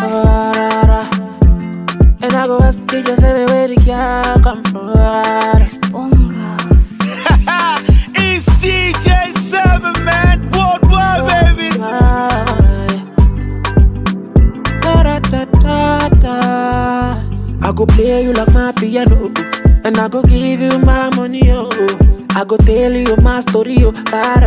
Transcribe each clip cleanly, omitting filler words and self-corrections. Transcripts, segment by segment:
And I go ask you just everywhere the girl come from. It's DJ 7, man. Worldwide, baby. I go play you like my piano, and I go give you my money, oh. I go tell you my story, oh.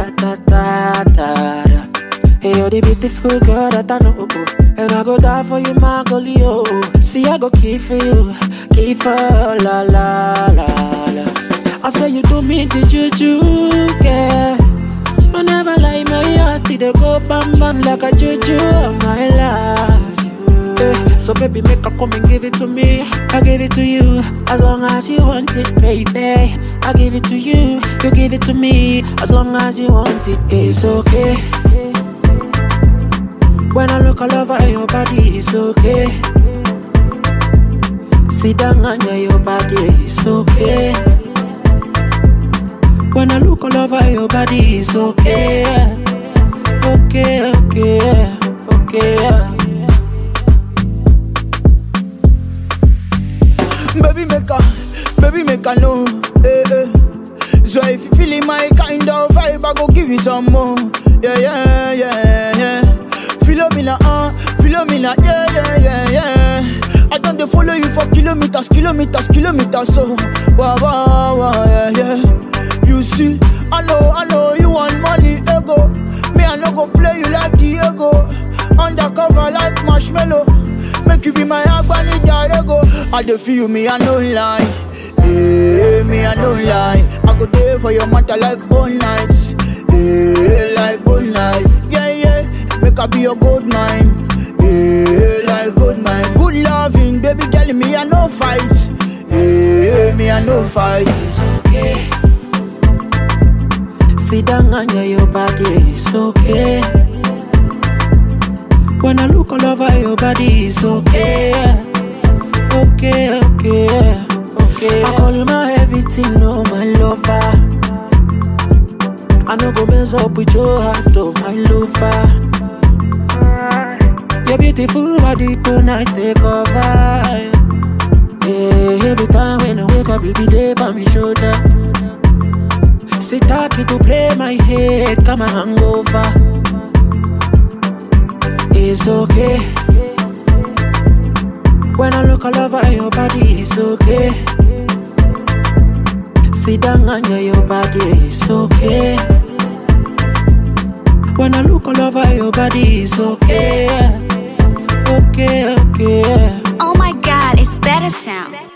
Hey, you're the beautiful girl that I know, and I go die for you, my girlie, oh. See, I go keep for you, keep for la la la la. I swear you do me the juju, yeah. I never lie, my heart did go bam bam like a juju, my love. So baby, make her come and give it to me. I give it to you, as long as you want it, baby. I give it to you, you give it to me, as long as you want it. It's okay. When I look all over your body, it's okay. Sit down under your body, it's okay. When I look all over your body, it's okay. Okay, okay, okay. Baby make her know, eh, eh. So if you feeling my kind of vibe, I go give you some more. Yeah, yeah, yeah, yeah. Philomena, yeah, yeah, yeah, yeah. I don't follow you for kilometers, so wow, wow, wow, yeah, yeah. You see, I know you want money, ego. Me, I no go play you like Diego. Undercover like marshmallow. Make you be my agbani jarego. I dey feel me, I no lie. Yeah, me, I no lie. I go there for your matter like bone nights. Yeah, like bone knife. Yeah, yeah. Make I be your gold mine. Yeah, like gold mine. Good loving, baby girl, me, I no fight. Yeah, me, I no fight. It's okay. Sit down under your body, it's okay. When I look all over your body, it's okay. Okay, okay, okay. I call you my everything, no, my lover. I no go mess up with your heart, oh, my lover. Your beautiful body tonight take over. Yeah, every time when I wake up, you be there by my shoulder. Sit talking to play my head, come and hang over. It's okay. When I look all over your body, it's okay. Sit down under your body, it's okay. When I look all over your body, it's okay. Okay, okay. Oh my God, it's better sound.